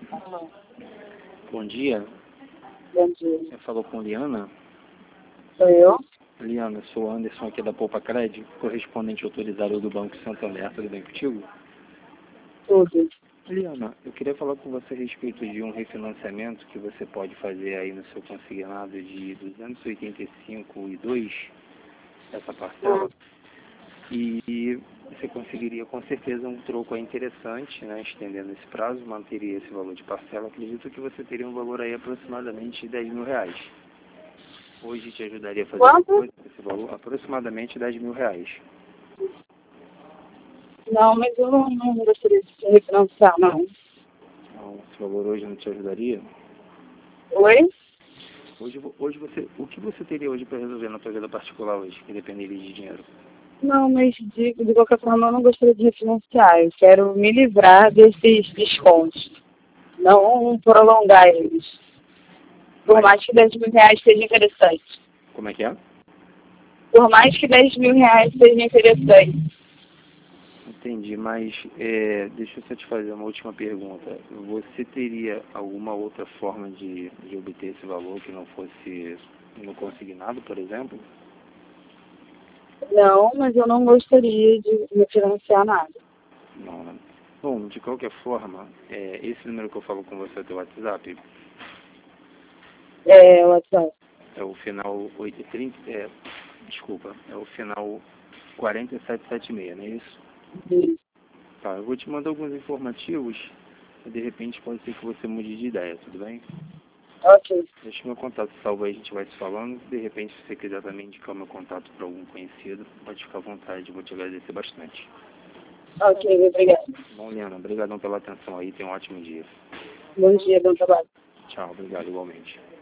Alô. Bom dia. Bom dia. Você falou com Liana? Sou eu? Liana, sou Anderson aqui da Poupa Cred, correspondente autorizado do Banco Santander. Tudo bem contigo? Tudo. Liana, eu queria falar com você a respeito de um refinanciamento que você pode fazer aí no seu consignado de 285,2, essa parcela, e você conseguiria com certeza um troco aí interessante, né, estendendo esse prazo, manteria esse valor de parcela. Acredito que você teria um valor aí aproximadamente de R$ 10.000. Hoje te ajudaria a fazer Quanto? esse valor, aproximadamente R$ 10.000. Não, mas eu não gostaria de refinanciar, não. Então, esse valor hoje não te ajudaria? Oi? Hoje o que você teria hoje para resolver na sua vida particular hoje, que dependeria de dinheiro? Não, mas de qualquer forma eu não gostaria de refinanciar. Eu quero me livrar desses descontos. Não prolongar eles. Por mais que R$ 10.000 seja interessante. Como é que é? Por mais que R$ 10.000 seja interessante. Entendi, mas deixa eu só te fazer uma última pergunta. Você teria alguma outra forma de obter esse valor que não fosse no consignado, por exemplo? Não, mas eu não gostaria de refinanciar nada. Não, né? Bom, de qualquer forma, esse número que eu falo com você é teu WhatsApp, É, WhatsApp. é o final 830, desculpa, é o final 4776, não é isso? Tá, eu vou te mandar alguns informativos e de repente pode ser que você mude de ideia, tudo bem? Ok. Deixa meu contato salvo aí, a gente vai se falando. De repente, se você quiser também indicar o meu contato para algum conhecido, pode ficar à vontade, vou te agradecer bastante. Ok, obrigada. Bom, Liana, obrigadão pela atenção aí, tenha um ótimo dia. Bom dia, bom trabalho. Tchau, obrigado igualmente.